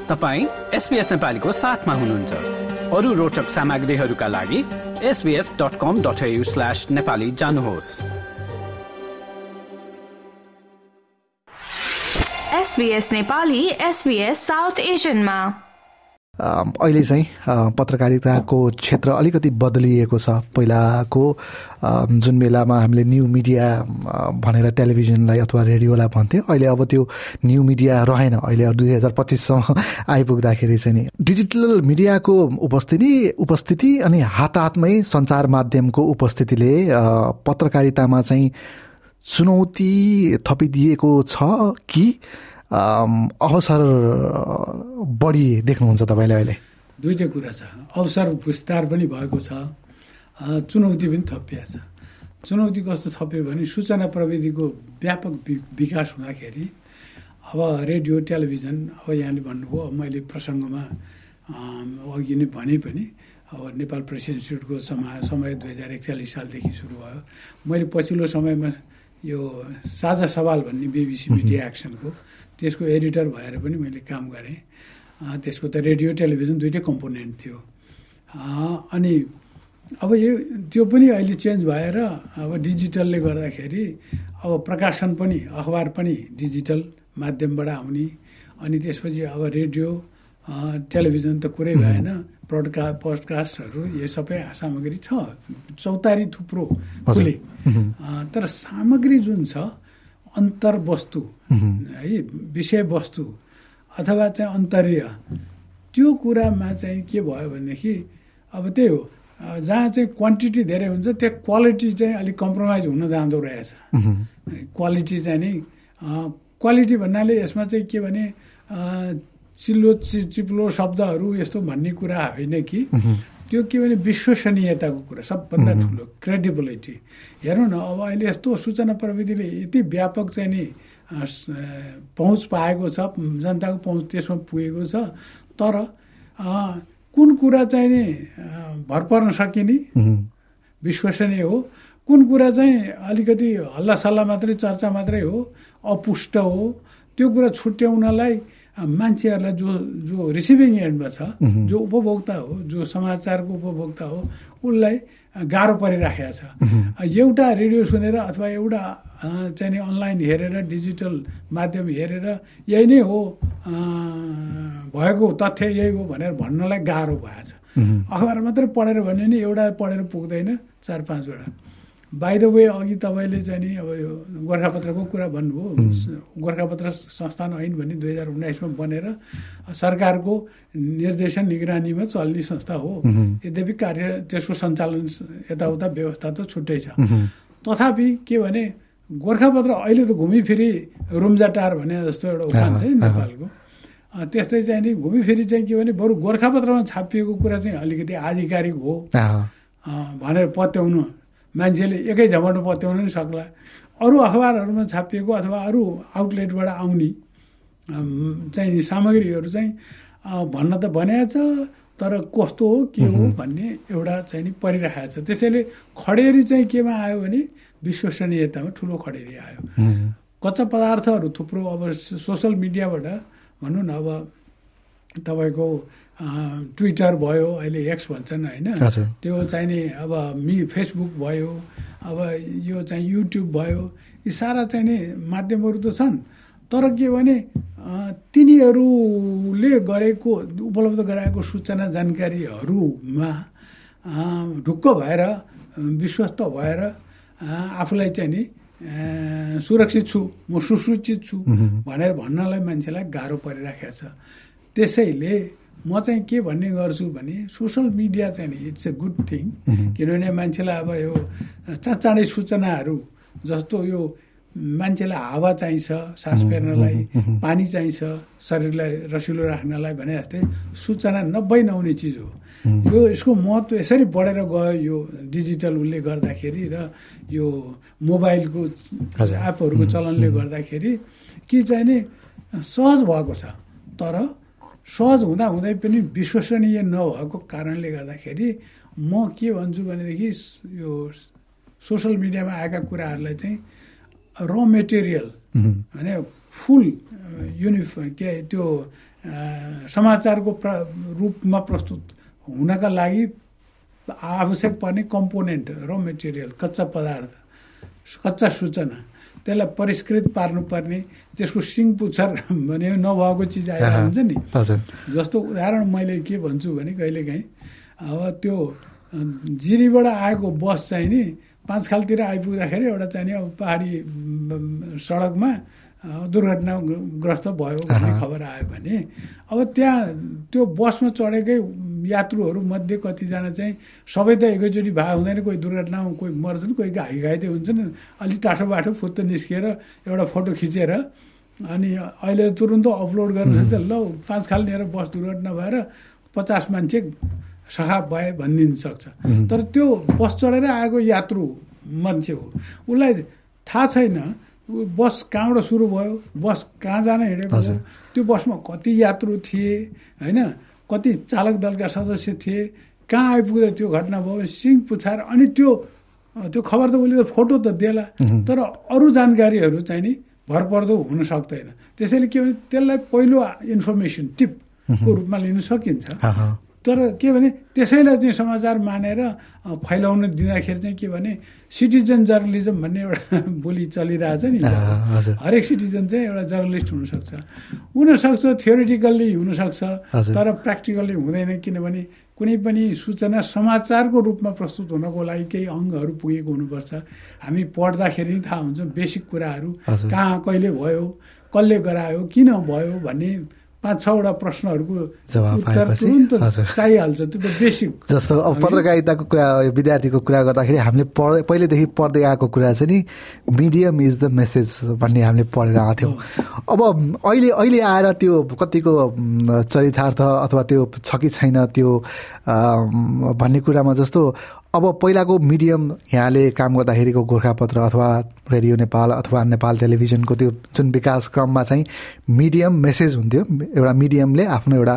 तपाईं SBS नेपालीको साथमा हुनुहुन्छ। अरू रोचक सामग्रीहरूका लागि sbs.com.au/nepali जानुहोस्। SBS नेपाली SBS साउथ एसियनमा अहिले चाहिँ पत्रकारिताको क्षेत्र अलिकति बदलिएको छ। पहिलाको जुन बेलामा हामीले न्यू मिडिया भनेर टेलिभिजनलाई अथवा रेडियोलाई भन्थ्यौँ, अहिले अब त्यो न्यू मिडिया रहेन। अहिले 2025सम्म आइपुग्दाखेरि चाहिँ नि डिजिटल मिडियाको उपस्थिति अनि हातमै सञ्चार माध्यमको उपस्थितिले पत्रकारितामा चाहिँ चुनौती थपिदिएको छ कि अवसर बढी देख्नुहुन्छ तपाईँले? अहिले दुईटै कुरा छ। अवसर विस्तार पनि भएको छ, चुनौती पनि थपिएको छ। चुनौती कस्तो थप्यो भने सूचना प्रविधिको व्यापक विकास हुँदाखेरि अब रेडियो टेलिभिजन, अब यहाँले भन्नुभयो, मैले प्रसङ्गमा अघि नै भने पनि अब नेपाल प्रेस इन्स्टिट्युटको समय 2041 सालदेखि सुरु भयो। मैले पछिल्लो समयमा यो साझा सवाल भन्ने BBC मिडिया एक्सनको त्यसको एडिटर भएर पनि मैले काम गरेँ। त्यसको त रेडियो टेलिभिजन दुइटै कम्पोनेन्ट थियो। अनि अब त्यो पनि अहिले चेन्ज भएर अब डिजिटलले गर्दाखेरि अब प्रकाशन पनि, अखबार पनि डिजिटल माध्यमबाट आउने, अनि त्यसपछि अब रेडियो टेलिभिजन त कुरै भएन, पडकास्टहरू यो सबै सामग्री छ, चौतारी थुप्रो खुले। तर सामग्री जुन छ, अन्तर्वस्तु है, विषयवस्तु अथवा चाहिँ अन्तर्य, त्यो कुरामा चाहिँ के भयो भनेदेखि अब त्यही हो, जहाँ चाहिँ क्वान्टिटी धेरै हुन्छ त्यहाँ क्वालिटी चाहिँ अलिक कम्प्रोमाइज हुन जाँदो रहेछ। क्वालिटी चाहिँ नि, क्वालिटी भन्नाले यसमा चाहिँ के भने चिप्लो शब्दहरू यस्तो भन्ने कुरा होइन कि, त्यो के भने विश्वसनीयताको कुरा सबभन्दा ठुलो, क्रेडिबिलिटी। हेरौँ न, अब अहिले यस्तो सूचना प्रविधिले यति व्यापक चाहिँ नि पहुँच पाएको छ, जनताको पहुँच त्यसमा पुगेको छ, तर कुन कुरा चाहिँ नि भर पर्न सकिने विश्वसनीय हो, कुन कुरा चाहिँ अलिकति हल्लासल्ला मात्रै, चर्चा मात्रै हो, अपुष्ट हो, त्यो कुरा छुट्याउनलाई मान्छेहरूलाई जो रिसिभिङ एन्डमा छ, जो उपभोक्ता हो, जो समाचारको उपभोक्ता हो, उसलाई गाह्रो परिराखेको छ। एउटा रेडियो सुनेर अथवा एउटा चाहिँ नि अनलाइन हेरेर, डिजिटल माध्यम हेरेर यही नै हो, भएको तथ्य यही हो भनेर भन्नलाई गाह्रो भएछ। अखबार मात्रै पढेर भन्यो भने एउटा पढेर पुग्दैन, 4-5वटा। बाई द वे, अघि तपाईँले चाहिँ नि अब यो गोर्खापत्रको कुरा भन्नुभयो। गोर्खापत्र संस्थान ऐन भन्ने 2019मा बनेर सरकारको निर्देशन निगरानीमा चल्ने संस्था हो। यद्यपि त्यसको सञ्चालन यताउता व्यवस्था त छुट्टै छ। तथापि के भने गोर्खापत्र अहिले त घुमिफिरी रुम्जाटार भने जस्तो एउटा उखान छ नेपालको, त्यस्तै चाहिँ नि घुमिफिरी चाहिँ के भने बरु गोर्खापत्रमा छापिएको कुरा चाहिँ अलिकति आधिकारिक हो भनेर पत्याउनु, मान्छेले एकै झमटमा पत्याउन नि सक्ला। अरू अखबारहरूमा छापिएको अथवा अरू आउटलेटबाट आउने चाहिँ सामग्रीहरू चाहिँ भन्न त भनेको छ, तर कस्तो हो के हो भन्ने एउटा चाहिँ नि परिरहेको छ। त्यसैले खडेरी चाहिँ केमा आयो भने विश्वसनीयतामा ठुलो खडेरी आयो। कच्चा पदार्थहरू थुप्रो अब सोसल मिडियाबाट भनौँ न, अब तपाईँको ट्विटर भयो, अहिले एक्स भन्छन् होइन, त्यो चाहिँ नि अब फेसबुक भयो, अब यो चाहिँ युट्युब भयो, यी सारा चाहिँ नि माध्यमहरू त छन्, तर के भने तिनीहरूले गरेको, उपलब्ध गराएको सूचना जानकारीहरूमा ढुक्क भएर, विश्वस्त भएर आफूलाई चाहिँ नि सुरक्षित छु, म सुसूचित छु भनेर भन्नलाई मान्छेलाई गाह्रो परिराखेको छ। त्यसैले म चाहिँ के भन्ने गर्छु भने सोसल मिडिया चाहिँ नि इट्स ए गुड थिङ, किनभने मान्छेलाई अब यो चाँडै सूचनाहरू, जस्तो यो मान्छेलाई हावा चाहिन्छ सास फेर्नलाई, पानी चाहिन्छ शरीरलाई रसिलो राख्नलाई भने जस्तै सूचना नहुने चिज हो यो। यसको महत्त्व यसरी बढेर गयो यो डिजिटल उसले गर्दाखेरि र यो मोबाइलको एपहरूको चलनले गर्दाखेरि कि चाहिँ नि सहज भएको छ। तर सहज हुँदाहुँदै पनि विश्वसनीय नभएको कारणले गर्दाखेरि म के भन्छु भनेदेखि यो सोसल मिडियामा आएका कुराहरूलाई चाहिँ र मेटेरियल होइन फुल त्यो समाचारको रूपमा प्रस्तुत हुनका लागि आवश्यक पर्ने कम्पोनेन्ट र मेटेरियल कच्चा पदार्थ कच्चा सूचना त्यसलाई परिष्कृत पार्नुपर्ने त्यसको सिङ पुच्छर भने नभएको चिज आइरहेको हुन्छ नि जस्तो उदाहरण मैले के भन्छु भने कहिलेकाहीँ अब त्यो जिरीबाट आएको बस चाहिँ नि 5 खालतिर आइपुग्दाखेरि एउटा चाहिँ नि अब पहाडी सडकमा दुर्घटनाग्रस्त भयो भन्ने खबर आयो भने अब त्यहाँ त्यो बसमा चढेकै यात्रुहरू मध्ये कतिजना चाहिँ सबै त एकैचोटि भए हुँदैन कोही दुर्घटनामा कोही मर्छन् कोही घाइते हुन्छन् अलि टाठो बाठो फुत्त निस्किएर एउटा फोटो खिचेर अनि अहिले तुरुन्त अपलोड गर्नुहुन्छ ल 5 खाल लिएर बस दुर्घटना भएर 50 मान्छे सखाप भए भनिदिन सक्छ तर त्यो बस चढेर आएको यात्रु मान्छे हो उसलाई थाहा छैन बस कहाँबाट सुरु भयो बस कहाँ जान हिँडेको हो त्यो बसमा कति यात्रु थिए होइन कति चालक दलका सदस्य थिए कहाँ आइपुग्दा त्यो घटना भयो सिङ पुछाएर अनि त्यो खबर त उसले फोटो त देला तर अरू जानकारीहरू चाहिँ नि भरपर्दो हुन सक्दैन त्यसैले के भने त्यसलाई पहिलो इन्फर्मेसन टिपको रूपमा लिन सकिन्छ तर के भने त्यसैलाई चाहिँ समाचार मानेर फैलाउन दिँदाखेरि चाहिँ के भने सिटिजन जर्नलिजम भन्ने एउटा बोली चलिरहेछ नि हरेक सिटिजन चाहिँ एउटा जर्नलिस्ट हुनसक्छ थियोरिटिकल्ली हुनसक्छ तर प्र्याक्टिकल्ली हुँदैन किनभने कुनै पनि सूचना समाचारको रूपमा प्रस्तुत हुनको लागि केही अङ्गहरू पुगेको हुनुपर्छ हामी पढ्दाखेरि थाहा हुन्छ बेसिक कुराहरू कहाँ कहिले भयो कसले गरायो किन भयो भन्ने 5-6 वटा प्रश्नहरूको उत्तर तुरुन्त चाहिहाल्छ त्यो त बेसिक जस्तो अब पत्रकारिताको कुरा विद्यार्थीको कुरा गर्दाखेरि हामीले पहिलेदेखि पढ्दै आएको कुरा चाहिँ नि मिडियम इज द मेसेज भन्ने हामीले पढेर आएको थियौँ अब अहिले आएर त्यो कतिको चरितार्थ अथवा त्यो छ कि छैन त्यो भन्ने कुरामा जस्तो अब पहिलाको मिडियम यहाँले काम गर्दाखेरिको गोर्खापत्र अथवा रेडियो नेपाल अथवा नेपाल टेलिभिजनको त्यो जुन विकास क्रममा चाहिँ मिडियम मेसेज हुन्थ्यो एउटा मिडियमले आफ्नो एउटा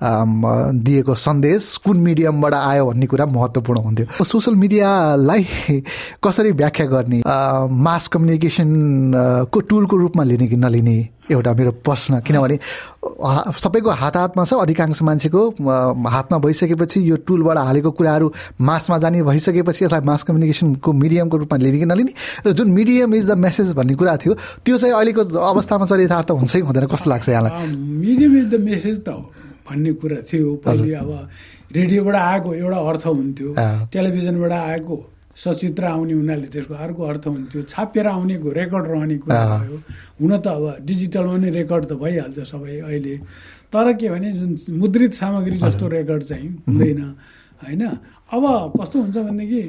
दिएको सन्देश कुन मिडियमबाट आयो भन्ने कुरा महत्त्वपूर्ण हुन्थ्यो सोसल मिडियालाई कसरी व्याख्या गर्ने मास कम्युनिकेसनको टुलको रूपमा लिने कि नलिने एउटा मेरो प्रश्न किनभने सबैको हातमा छ अधिकांश मान्छेको हातमा भइसकेपछि यो टुलबाट हालेको कुराहरू मासमा जाने भइसकेपछि यसलाई मास कम्युनिकेसनको मिडियमको रूपमा लिने कि नलिने र जुन मिडियम इज द मेसेज भन्ने कुरा थियो त्यो चाहिँ अहिलेको अवस्थामा चरितार्थ हुन्छ कि हुँदैन कस्तो लाग्छ यहाँलाई मिडियम इज द मेसेज त भन्ने कुरा थियो पहिले अब रेडियोबाट आएको एउटा अर्थ हुन्थ्यो टेलिभिजनबाट आएको सचित्र आउने हुनाले त्यसको अर्को अर्थ हुन्थ्यो छापेर आउनेको रेकर्ड रहने कुरा भयो हुन त अब डिजिटलमा नै रेकर्ड त भइहाल्छ सबै अहिले तर के भने जुन मुद्रित सामग्री जस्तो रेकर्ड चाहिँ हुँदैन होइन अब कस्तो हुन्छ भनेदेखि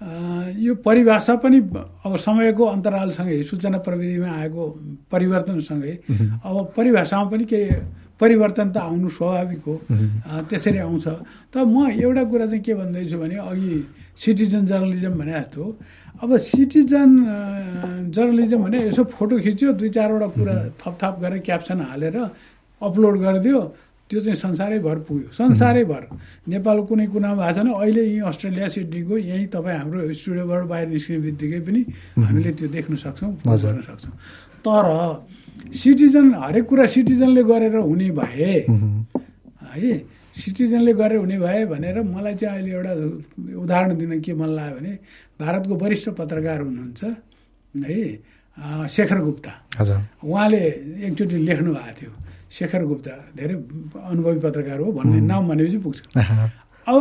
यो परिभाषा पनि अब समयको अन्तरालसँगै सूचना प्रविधिमा आएको परिवर्तनसँगै अब परिभाषामा पनि केही परिवर्तन त आउनु स्वाभाविक हो त्यसरी आउँछ तर म एउटा कुरा चाहिँ के भन्दैछु भने अघि सिटिजन जर्नलिजम भने जस्तो अब सिटिजन जर्नलिजम भने यसो फोटो खिच्यो 2-4 वटा कुरा थपथाप गरेर क्याप्सन हालेर अपलोड गरिदियो त्यो चाहिँ संसारैभर पुग्यो संसारैभर नेपाल कुनै कुनामा भएको छैन अहिले यहीँ अस्ट्रेलिया सिडनीको यहीँ तपाईँ हाम्रो स्टुडियोबाट बाहिर निस्किने बित्तिकै पनि हामीले त्यो देख्न सक्छौँ गर्न सक्छौँ तर सिटिजन हरेक कुरा सिटिजनले गरेर हुने भए है सिटिजनले गरेर हुने भए भनेर मलाई चाहिँ अहिले एउटा उदाहरण दिन के मन लाग्यो भने भारतको वरिष्ठ पत्रकार हुनुहुन्छ है शेखर गुप्ता उहाँले एकचोटि लेख्नु भएको थियो शेखर गुप्ता धेरै अनुभवी पत्रकार हो भन्ने नाम भनेपछि पुग्छ अब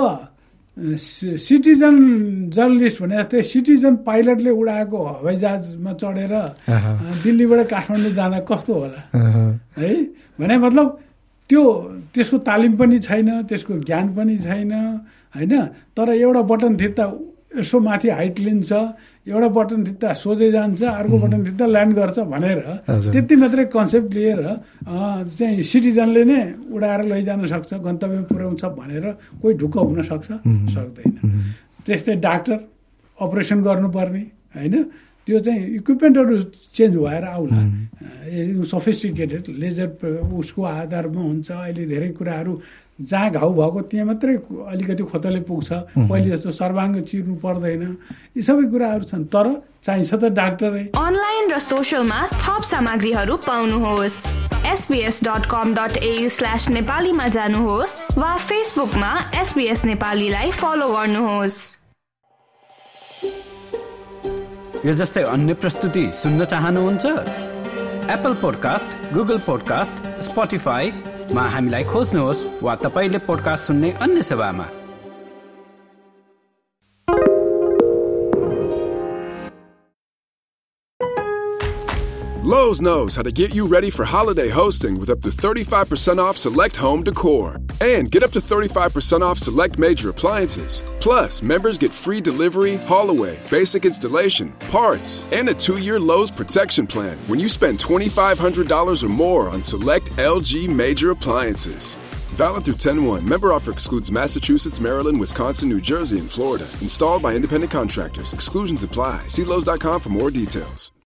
सिटिजन जर्नलिस्ट भने जस्तै सिटिजन पाइलटले उडाएको हवाईजहाजमा चढेर दिल्लीबाट काठमाडौँ जाँदा कस्तो होला है भने मतलब त्यसको तालिम पनि छैन त्यसको ज्ञान पनि छैन होइन तर एउटा बटन थिच्दा यसो माथि हाइट लिन्छ एउटा बटन थिच्दा सोझै जान्छ अर्को बटन थिच्दा ल्यान्ड गर्छ भनेर त्यति मात्रै कन्सेप्ट लिएर चाहिँ सिटिजनले नै उडाएर लैजान सक्छ गन्तव्यमा पुर्याउँछ भनेर कोही ढुक्क हुन सक्छ सक्दैन त्यस्तै डाक्टर अपरेसन गर्नुपर्ने होइन त्यो चाहिँ इक्विपमेन्टहरू चेन्ज भएर आउला सफिस्टिकेटेड लेजर उसको आधारमा हुन्छ अहिले धेरै कुराहरू जहाँ घाउ भएको त्यहाँ मात्रै अलिकति खोतले पुग्छ पहिले जस्तो सर्वाङ्ग चिर्नु पर्दैन यी सबै कुराहरू छन् तर चाहिन्छ त डाक्टरै अनलाइन र सोशलमा थप सामग्रीहरू पाउनुहोस् sbs.com.au/नेपालीमा जानुहोस् वा फेसबुकमा SBS नेपालीलाई फलो गर्नुहोस्। यो जस्तै अन्य प्रस्तुति सुन्न चाहनुहुन्छ? एप्पल पोडकास्ट, गुगल पोडकास्ट, स्पोटिफाईमा हामीलाई खोज्नुहोस् वा तपाईले पोडकास्ट सुन्ने अन्य सेवामा। Lowe's knows how to get you ready for holiday hosting with up to 35% off select home decor. And get up to 35% off select major appliances. Plus, members get free delivery, haul away, basic installation, parts, and a 2-year Lowe's protection plan when you spend $2,500 or more on select LG major appliances. Valid through 10/1. Member offer excludes Massachusetts, Maryland, Wisconsin, New Jersey, and Florida. Installed by independent contractors. Exclusions apply. See Lowe's.com for more details.